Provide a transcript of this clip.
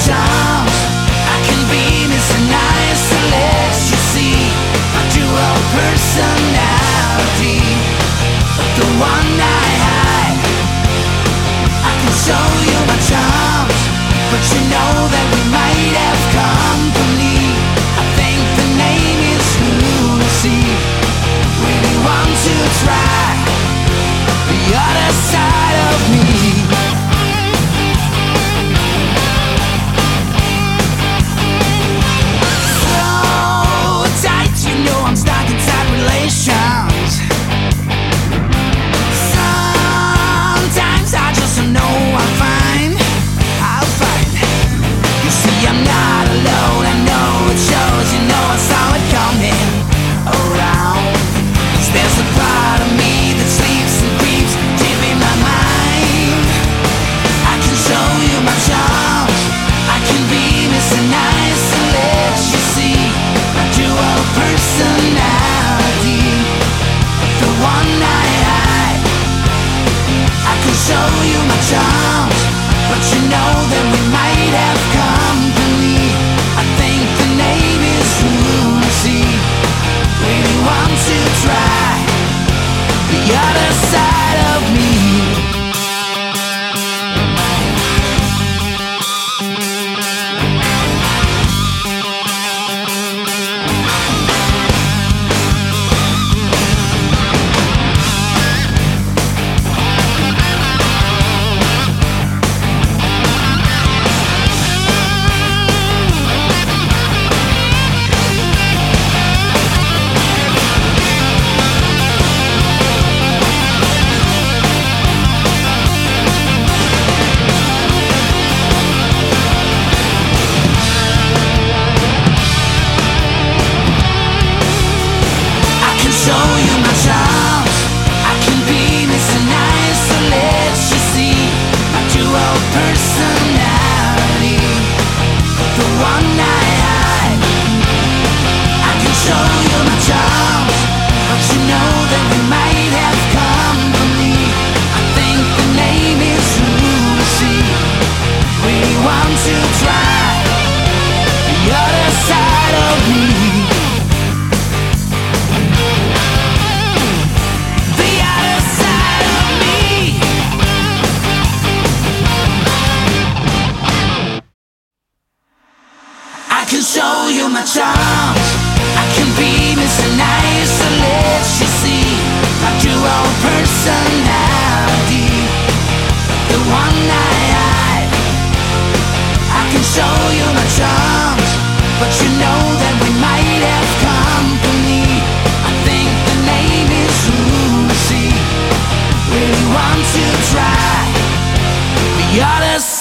charms. I can be missing eyes to let you see my dual personality, the one I hide. I can show you my charms, but you know that we might have company. I think the name is lunacy. Really want to try the other side of me. Show you my charms, but you know that we might have company. I think the name is lunacy. Really want to try the other side of me. Show you my charms. I can be missing eyes to let you see my dual personality, the one I hide. I can show you my charms, but you know that we might have company. I think the name is lunacy. Really want to try the other side of me. I can show you my charms. I can be missing eyes to let you see my dual personality, the one I hide. I can show you my charms, but you know that we might have company. I think the name is lunacy. Really want to try the other side.